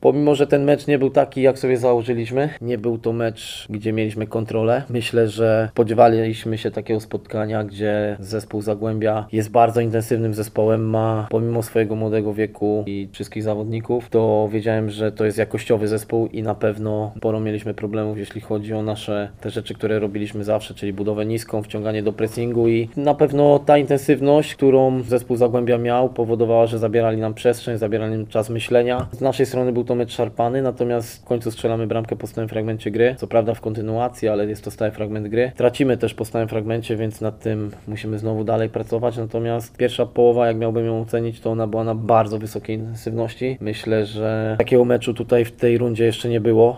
Pomimo, że ten mecz nie był taki, jak sobie założyliśmy, nie był to mecz, gdzie mieliśmy kontrolę. Myślę, że spodziewaliśmy się takiego spotkania, gdzie zespół Zagłębia jest bardzo intensywnym zespołem, ma pomimo swojego młodego wieku i wszystkich zawodników, to wiedziałem, że to jest jakościowy zespół i na pewno sporo mieliśmy problemów, jeśli chodzi o te rzeczy, które robiliśmy zawsze, czyli budowę niską, wciąganie do pressingu i na pewno ta intensywność, którą zespół Zagłębia miał, powodowała, że zabierali nam przestrzeń, zabierali nam czas myślenia. Z naszej strony był to mecz szarpany, natomiast w końcu strzelamy bramkę po stałym fragmencie gry. Co prawda w kontynuacji, ale jest to stały fragment gry. Tracimy też po stałym fragmencie, więc nad tym musimy znowu dalej pracować. Natomiast pierwsza połowa, jak miałbym ją ocenić, to ona była na bardzo wysokiej intensywności. Myślę, że takiego meczu tutaj w tej rundzie jeszcze nie było.